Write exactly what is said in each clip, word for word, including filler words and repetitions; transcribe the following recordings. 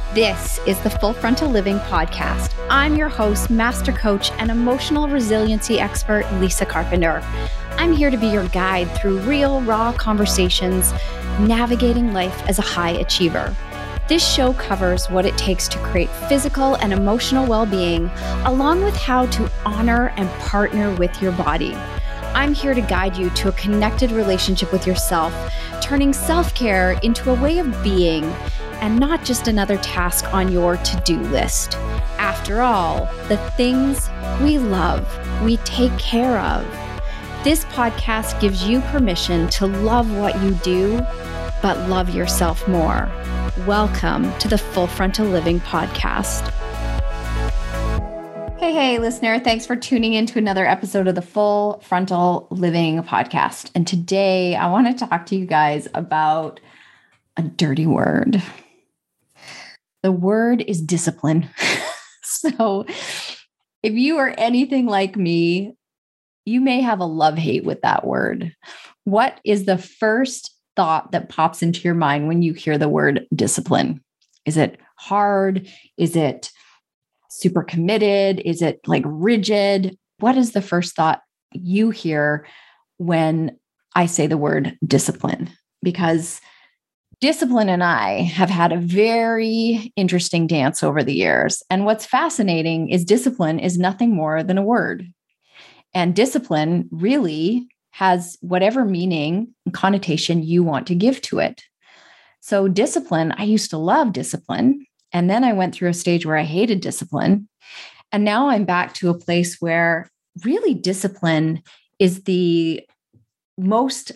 This is the Full Frontal Living Podcast. I'm your host, master coach, and emotional resiliency expert, Lisa Carpenter. I'm here to be your guide through real, raw conversations, navigating life as a high achiever. This show covers what it takes to create physical and emotional well-being, along with how to honor and partner with your body. I'm here to guide you to a connected relationship with yourself, turning self-care into a way of being and not just another task on your to-do list. After all, the things we love, we take care of. This podcast gives you permission to love what you do, but love yourself more. Welcome to the Full Frontal Living Podcast. Hey, hey, listener. Thanks for tuning in to another episode of the Full Frontal Living Podcast. And today I want to talk to you guys about a dirty word. The word is discipline. So if you are anything like me, you may have a love-hate with that word. What is the first thought that pops into your mind when you hear the word discipline? Is it hard? Is it super committed? Is it like rigid? What is the first thought you hear when I say the word discipline? Because discipline and I have had a very interesting dance over the years. And what's fascinating is discipline is nothing more than a word. And discipline really has whatever meaning and connotation you want to give to it. So discipline, I used to love discipline. And then I went through a stage where I hated discipline. And now I'm back to a place where really discipline is the most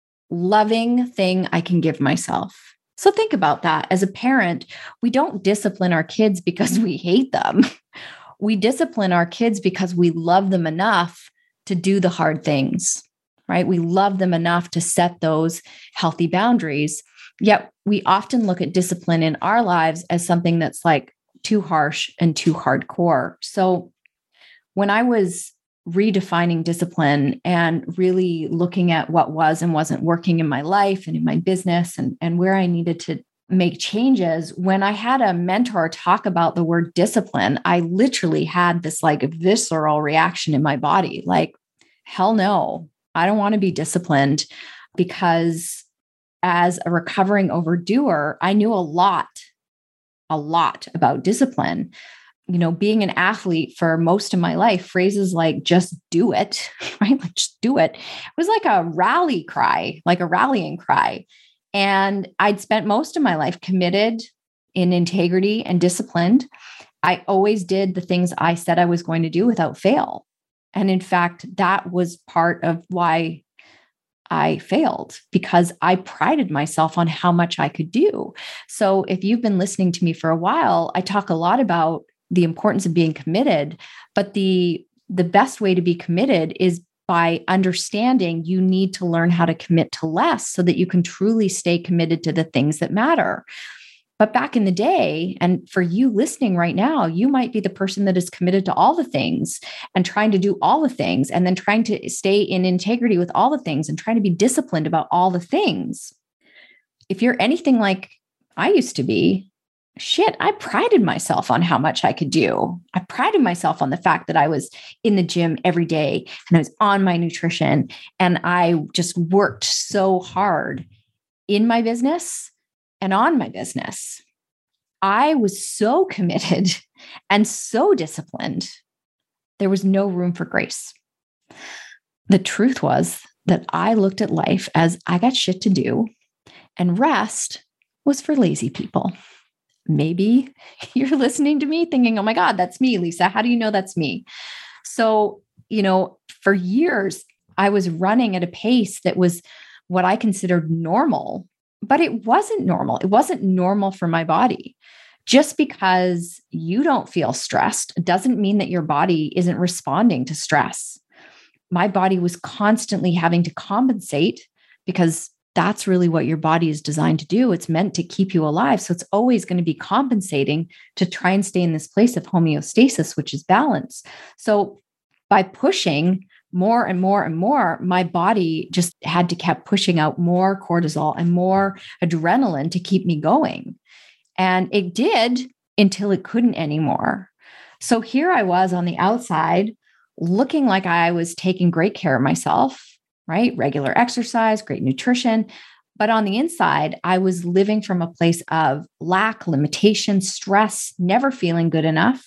loving thing I can give myself. So think about that. As a parent, we don't discipline our kids because we hate them. We discipline our kids because we love them enough to do the hard things, right? We love them enough to set those healthy boundaries. Yet we often look at discipline in our lives as something that's like too harsh and too hardcore. So when I was redefining discipline and really looking at what was and wasn't working in my life and in my business and, and where I needed to make changes, when I had a mentor talk about the word discipline, I literally had this like visceral reaction in my body, like, hell no, I don't want to be disciplined. Because as a recovering overdoer, I knew a lot, a lot about discipline. You know, being an athlete for most of my life, phrases like just do it, right? Like just do it. It was like a rally cry, like a rallying cry. And I'd spent most of my life committed in integrity and disciplined. I always did the things I said I was going to do without fail. And in fact, that was part of why I failed, because I prided myself on how much I could do. So if you've been listening to me for a while, I talk a lot about the importance of being committed, but the, the best way to be committed is by understanding you need to learn how to commit to less so that you can truly stay committed to the things that matter. But back in the day, and for you listening right now, you might be the person that is committed to all the things and trying to do all the things and then trying to stay in integrity with all the things and trying to be disciplined about all the things. If you're anything like I used to be, shit, I prided myself on how much I could do. I prided myself on the fact that I was in the gym every day and I was on my nutrition and I just worked so hard in my business and on my business. I was so committed and so disciplined. There was no room for grace. The truth was that I looked at life as I got shit to do and rest was for lazy people. Maybe you're listening to me thinking, oh my God, that's me, Lisa. How do you know that's me? So, you know, for years, I was running at a pace that was what I considered normal, but it wasn't normal. It wasn't normal for my body. Just because you don't feel stressed doesn't mean that your body isn't responding to stress. My body was constantly having to compensate because that's really what your body is designed to do. It's meant to keep you alive. So it's always going to be compensating to try and stay in this place of homeostasis, which is balance. So by pushing more and more and more, my body just had to keep pushing out more cortisol and more adrenaline to keep me going. And it did until it couldn't anymore. So here I was on the outside, looking like I was taking great care of myself, right? Regular exercise, great nutrition. But on the inside, I was living from a place of lack, limitation, stress, never feeling good enough,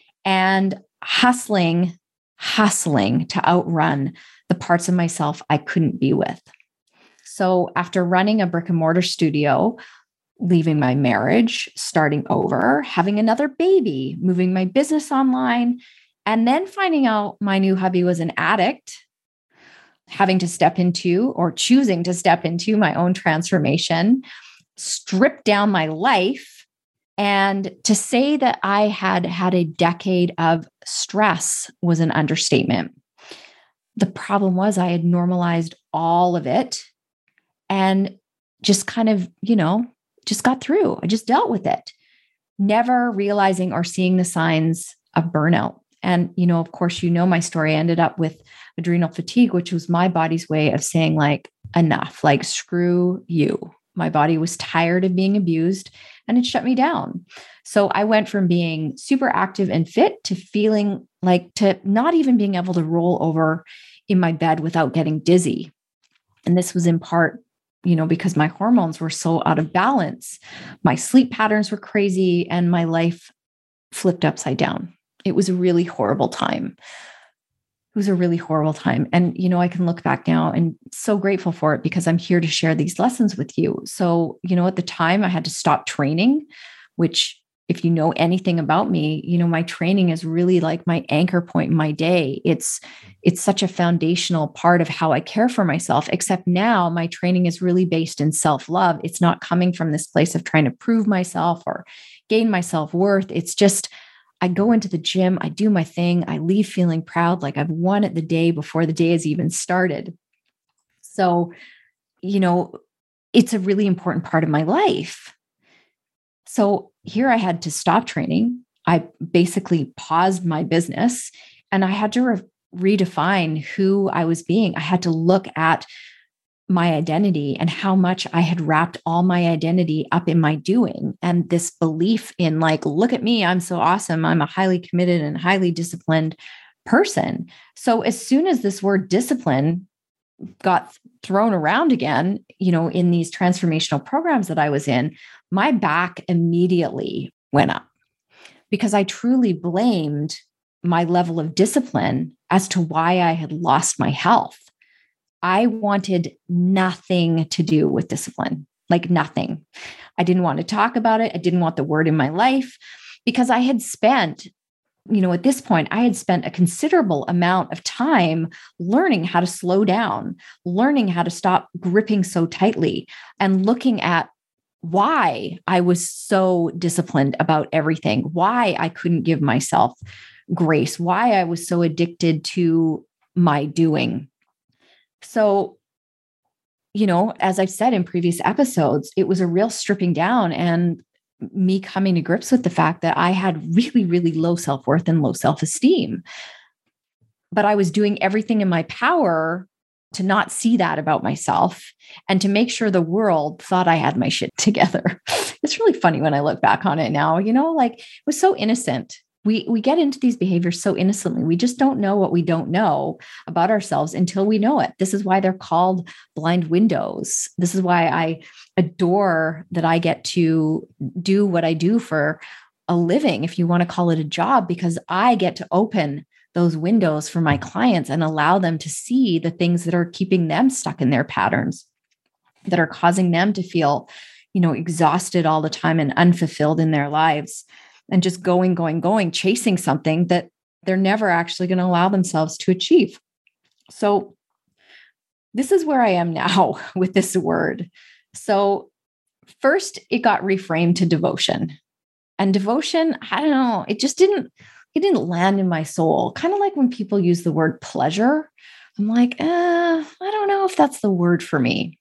and hustling, hustling to outrun the parts of myself I couldn't be with. So after running a brick and mortar studio, leaving my marriage, starting over, having another baby, moving my business online, and then finding out my new hubby was an addict, having to step into or choosing to step into my own transformation, strip down my life. And to say that I had had a decade of stress was an understatement. The problem was I had normalized all of it and just kind of, you know, just got through. I just dealt with it, never realizing or seeing the signs of burnout. And, you know, of course, you know, my story ended up with adrenal fatigue, which was my body's way of saying like, enough, like, screw you. My body was tired of being abused and it shut me down. So I went from being super active and fit to feeling like to not even being able to roll over in my bed without getting dizzy. And this was in part, you know, because my hormones were so out of balance. My sleep patterns were crazy and my life flipped upside down. It was a really horrible time. It was a really horrible time. And, you know, I can look back now and so grateful for it because I'm here to share these lessons with you. So, you know, at the time I had to stop training, which if you know anything about me, you know, my training is really like my anchor point in my day. It's, it's such a foundational part of how I care for myself, except now my training is really based in self-love. It's not coming from this place of trying to prove myself or gain my self-worth. It's just, I go into the gym, I do my thing, I leave feeling proud, like I've won it the day before the day has even started. So, you know, it's a really important part of my life. So here I had to stop training. I basically paused my business and I had to re- redefine who I was being. I had to look at my identity and how much I had wrapped all my identity up in my doing and this belief in like, look at me, I'm so awesome. I'm a highly committed and highly disciplined person. So as soon as this word discipline got thrown around again, you know, in these transformational programs that I was in, my back immediately went up because I truly blamed my level of discipline as to why I had lost my health. I wanted nothing to do with discipline, like nothing. I didn't want to talk about it. I didn't want the word in my life because I had spent, you know, at this point, I had spent a considerable amount of time learning how to slow down, learning how to stop gripping so tightly, and looking at why I was so disciplined about everything, why I couldn't give myself grace, why I was so addicted to my doing. So, you know, as I've said in previous episodes, it was a real stripping down and me coming to grips with the fact that I had really, really low self-worth and low self-esteem. But I was doing everything in my power to not see that about myself and to make sure the world thought I had my shit together. It's really funny when I look back on it now, you know, like it was so innocent. We we get into these behaviors so innocently. We just don't know what we don't know about ourselves until we know it. This is why they're called blind windows. This is why I adore that I get to do what I do for a living, if you want to call it a job, because I get to open those windows for my clients and allow them to see the things that are keeping them stuck in their patterns, that are causing them to feel, you know, exhausted all the time and unfulfilled in their lives. And just going, going, going, chasing something that they're never actually going to allow themselves to achieve. So this is where I am now with this word. So first, it got reframed to devotion. And devotion, I don't know, it just didn't, it didn't land in my soul. Kind of like when people use the word pleasure. I'm like, eh, I don't know if that's the word for me.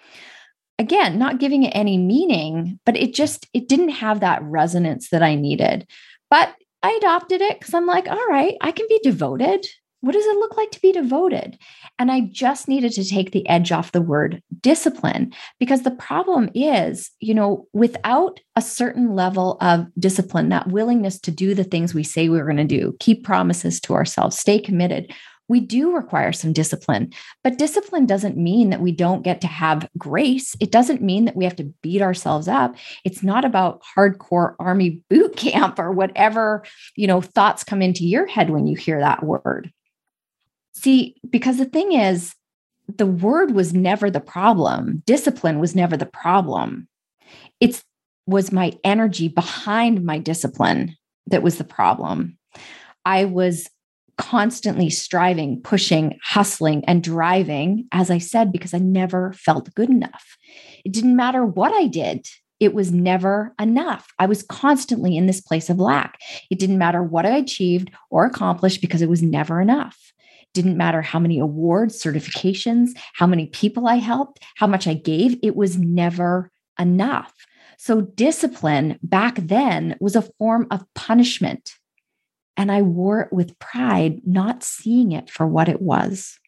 Again, not giving it any meaning, but it just, it didn't have that resonance that I needed. But I adopted it because I'm like, all right, I can be devoted. What does it look like to be devoted? And I just needed to take the edge off the word discipline, because the problem is, you know, without a certain level of discipline, that willingness to do the things we say we're going to do, keep promises to ourselves, stay committed, we do require some discipline. But discipline doesn't mean that we don't get to have grace. It doesn't mean that we have to beat ourselves up. It's not about hardcore army boot camp or whatever, you know, thoughts come into your head when you hear that word. See, because the thing is, the word was never the problem. Discipline was never the problem. It was my energy behind my discipline that was the problem. I was constantly striving, pushing, hustling, and driving, as I said, because I never felt good enough. It didn't matter what I did. It was never enough. I was constantly in this place of lack. It didn't matter what I achieved or accomplished because it was never enough. Didn't matter how many awards, certifications, how many people I helped, how much I gave. It was never enough. So discipline back then was a form of punishment. And I wore it with pride, not seeing it for what it was.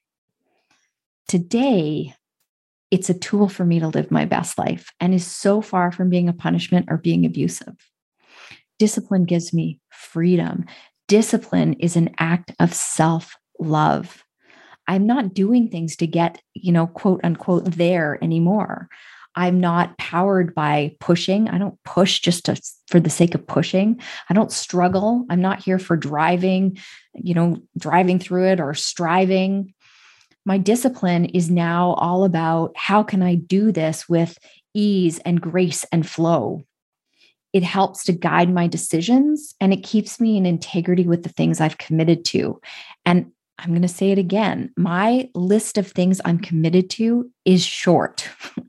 Today, it's a tool for me to live my best life and is so far from being a punishment or being abusive. Discipline gives me freedom. Discipline is an act of self love. I'm not doing things to get, you know, quote unquote, there anymore. I'm not powered by pushing. I don't push just to, for the sake of pushing. I don't struggle. I'm not here for driving, you know, driving through it or striving. My discipline is now all about how can I do this with ease and grace and flow. It helps to guide my decisions and it keeps me in integrity with the things I've committed to. And I'm going to say it again. My list of things I'm committed to is short.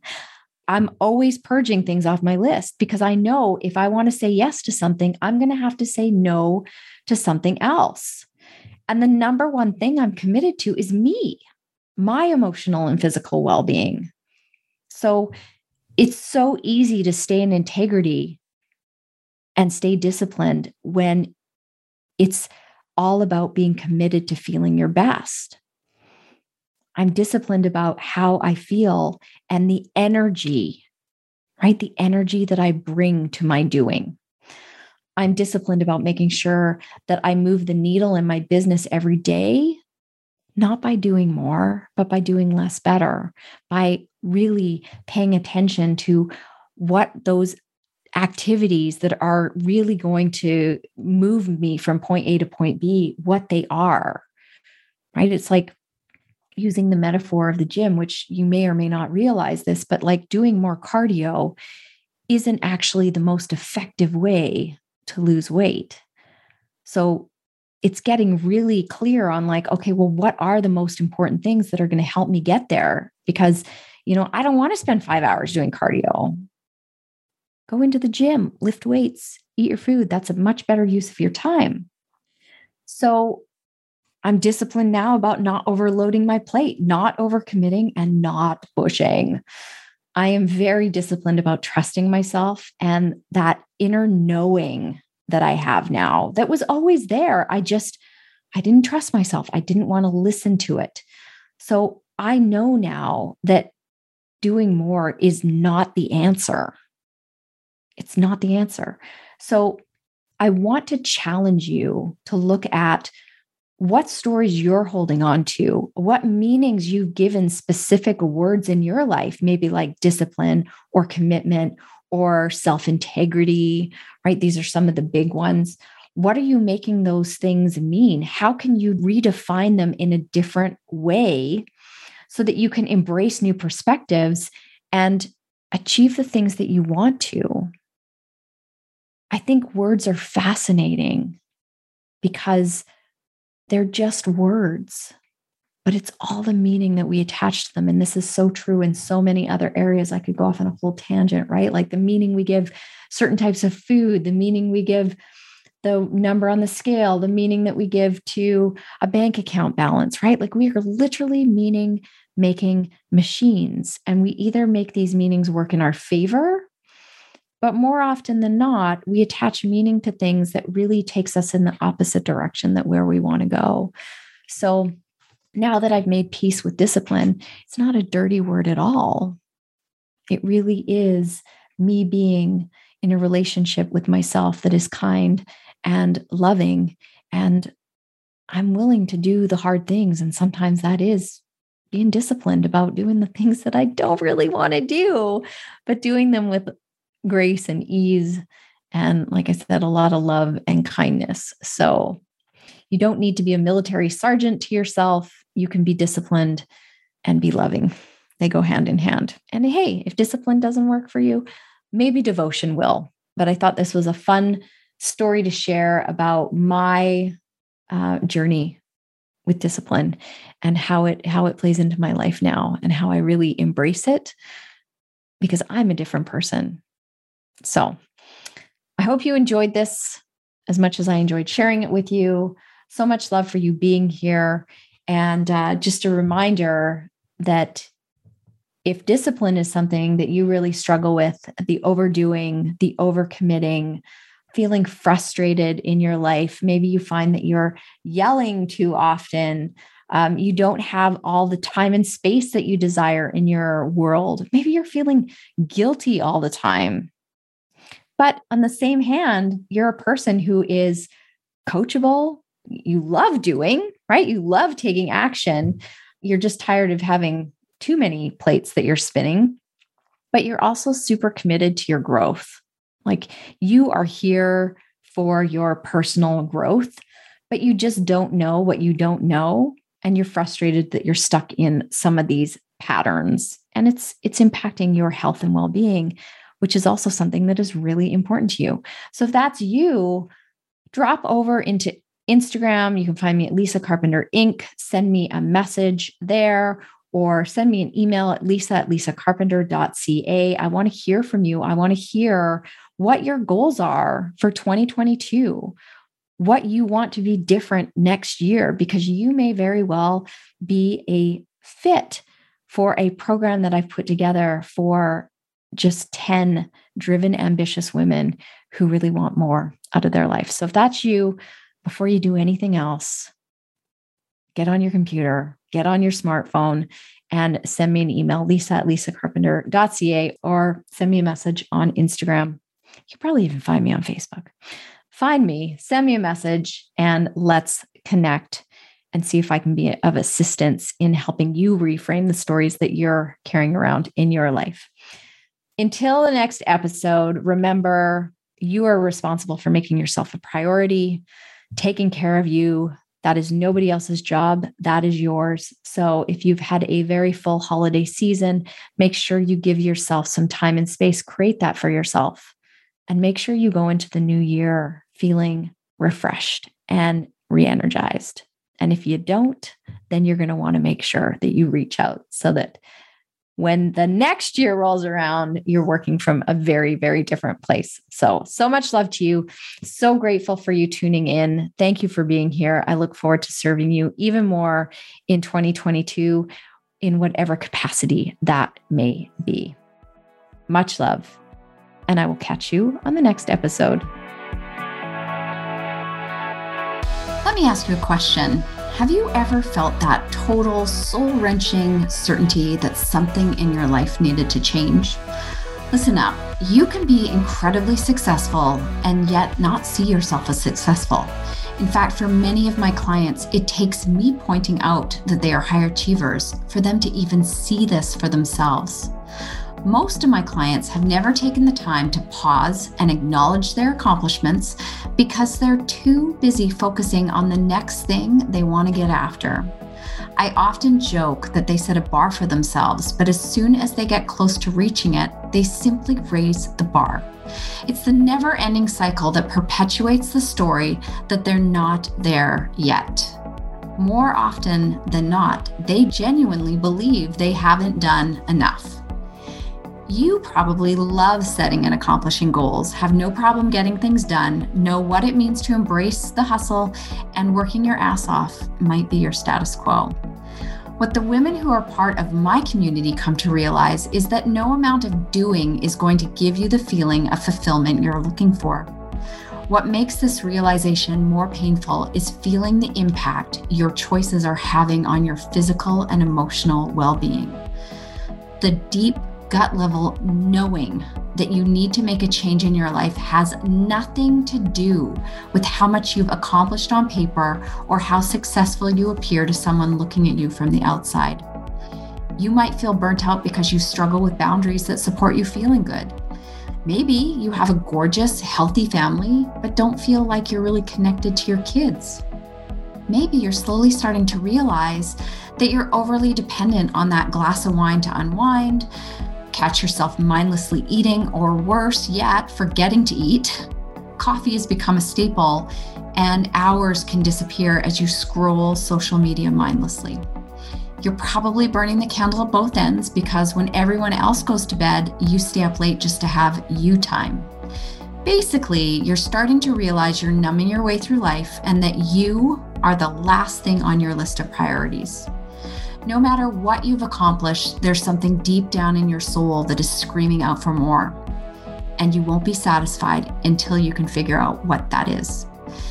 I'm always purging things off my list because I know if I want to say yes to something, I'm going to have to say no to something else. And the number one thing I'm committed to is me, my emotional and physical well-being. So it's so easy to stay in integrity and stay disciplined when it's all about being committed to feeling your best. I'm disciplined about how I feel and the energy, right? The energy that I bring to my doing. I'm disciplined about making sure that I move the needle in my business every day, not by doing more, but by doing less better, by really paying attention to what those activities that are really going to move me from point A to point B, what they are, right? It's like using the metaphor of the gym, which you may or may not realize this, but like doing more cardio isn't actually the most effective way to lose weight. So it's getting really clear on like, okay, well, what are the most important things that are going to help me get there? Because, you know, I don't want to spend five hours doing cardio. Go into the gym, lift weights, eat your food. That's a much better use of your time. So I'm disciplined now about not overloading my plate, not overcommitting, and not pushing. I am very disciplined about trusting myself and that inner knowing that I have now that was always there. I just, I didn't trust myself. I didn't want to listen to it. So I know now that doing more is not the answer. It's not the answer. So I want to challenge you to look at what stories you're holding on to, what meanings you've given specific words in your life, maybe like discipline or commitment or self-integrity, right? These are some of the big ones. What are you making those things mean? How can you redefine them in a different way so that you can embrace new perspectives and achieve the things that you want to? I think words are fascinating because they're just words, but it's all the meaning that we attach to them. And this is so true in so many other areas. I could go off on a full tangent, right? Like the meaning we give certain types of food, the meaning we give the number on the scale, the meaning that we give to a bank account balance, right? Like we are literally meaning making machines. And we either make these meanings work in our favor, but more often than not, we attach meaning to things that really takes us in the opposite direction that where we want to go. So now that I've made peace with discipline, it's not a dirty word at all. It really is me being in a relationship with myself that is kind and loving. And I'm willing to do the hard things. And sometimes that is being disciplined about doing the things that I don't really want to do, but doing them with grace and ease. And like I said, a lot of love and kindness. So you don't need to be a military sergeant to yourself. You can be disciplined and be loving. They go hand in hand. And hey, if discipline doesn't work for you, maybe devotion will. But I thought this was a fun story to share about my uh, journey with discipline and how it how it plays into my life now and how I really embrace it because I'm a different person. So I hope you enjoyed this as much as I enjoyed sharing it with you. So much love for you being here. And uh, just a reminder that if discipline is something that you really struggle with, the overdoing, the overcommitting, feeling frustrated in your life, maybe you find that you're yelling too often, um, you don't have all the time and space that you desire in your world. Maybe you're feeling guilty all the time. But on the same hand, you're a person who is coachable. You love doing, right? You love taking action. You're just tired of having too many plates that you're spinning, but you're also super committed to your growth. Like you are here for your personal growth, but you just don't know what you don't know. And you're frustrated that you're stuck in some of these patterns and it's, it's impacting your health and well-being, which is also something that is really important to you. So if that's you, drop over into Instagram. You can find me at Lisa Carpenter Incorporated. Send me a message there or send me an email at lisa at lisa carpenter dot c a. I want to hear from you. I want to hear what your goals are for twenty twenty-two, what you want to be different next year, because you may very well be a fit for a program that I've put together for just ten driven, ambitious women who really want more out of their life. So if that's you, before you do anything else, get on your computer, get on your smartphone, and send me an email, lisa at lisa carpenter dot c a, or send me a message on Instagram. You can probably even find me on Facebook. Find me, send me a message, and let's connect and see if I can be of assistance in helping you reframe the stories that you're carrying around in your life. Until the next episode, remember, you are responsible for making yourself a priority, taking care of you. That is nobody else's job. That is yours. So if you've had a very full holiday season, make sure you give yourself some time and space, create that for yourself, and make sure you go into the new year feeling refreshed and re-energized. And if you don't, then you're going to want to make sure that you reach out so that when the next year rolls around, you're working from a very, very different place. So, so much love to you. So grateful for you tuning in. Thank you for being here. I look forward to serving you even more in twenty twenty-two in whatever capacity that may be. Much love. And I will catch you on the next episode. Let me ask you a question. Have you ever felt that total soul-wrenching certainty that something in your life needed to change? Listen up. You can be incredibly successful and yet not see yourself as successful. In fact, for many of my clients, it takes me pointing out that they are high achievers for them to even see this for themselves. Most of my clients have never taken the time to pause and acknowledge their accomplishments because they're too busy focusing on the next thing they want to get after. I often joke that they set a bar for themselves, but as soon as they get close to reaching it, they simply raise the bar. It's the never-ending cycle that perpetuates the story that they're not there yet. More often than not, they genuinely believe they haven't done enough. You probably love setting and accomplishing goals, have no problem getting things done, know what it means to embrace the hustle, and working your ass off might be your status quo. What the women who are part of my community come to realize is that no amount of doing is going to give you the feeling of fulfillment you're looking for. What makes this realization more painful is feeling the impact your choices are having on your physical and emotional well-being. The deep gut level knowing that you need to make a change in your life has nothing to do with how much you've accomplished on paper or how successful you appear to someone looking at you from the outside. You might feel burnt out because you struggle with boundaries that support you feeling good. Maybe you have a gorgeous, healthy family, but don't feel like you're really connected to your kids. Maybe you're slowly starting to realize that you're overly dependent on that glass of wine to unwind, catch yourself mindlessly eating, or worse yet, forgetting to eat. Coffee has become a staple, and hours can disappear as you scroll social media mindlessly. You're probably burning the candle at both ends because when everyone else goes to bed, you stay up late just to have you time. Basically, you're starting to realize you're numbing your way through life and that you are the last thing on your list of priorities. No matter what you've accomplished, there's something deep down in your soul that is screaming out for more. And you won't be satisfied until you can figure out what that is.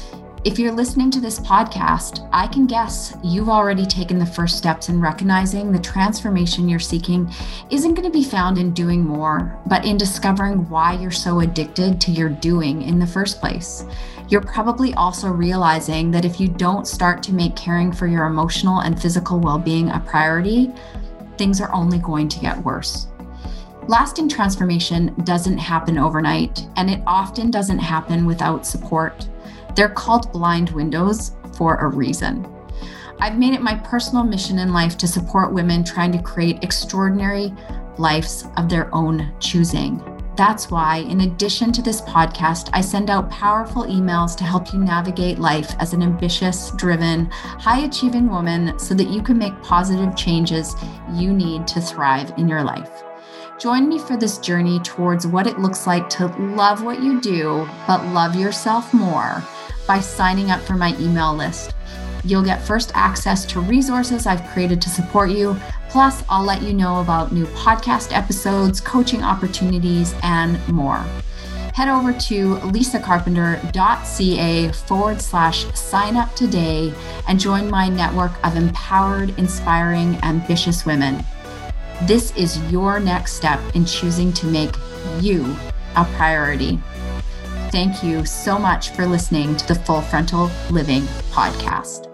If you're listening to this podcast, I can guess you've already taken the first steps in recognizing the transformation you're seeking isn't going to be found in doing more, but in discovering why you're so addicted to your doing in the first place. You're probably also realizing that if you don't start to make caring for your emotional and physical well-being a priority, things are only going to get worse. Lasting transformation doesn't happen overnight, and it often doesn't happen without support. They're called blind windows for a reason. I've made it my personal mission in life to support women trying to create extraordinary lives of their own choosing. That's why, in addition to this podcast, I send out powerful emails to help you navigate life as an ambitious, driven, high-achieving woman so that you can make positive changes you need to thrive in your life. Join me for this journey towards what it looks like to love what you do, but love yourself more by signing up for my email list. You'll get first access to resources I've created to support you. Plus, I'll let you know about new podcast episodes, coaching opportunities, and more. Head over to lisacarpenter.ca forward slash sign up today and join my network of empowered, inspiring, ambitious women. This is your next step in choosing to make you a priority. Thank you so much for listening to the Full Frontal Living Podcast.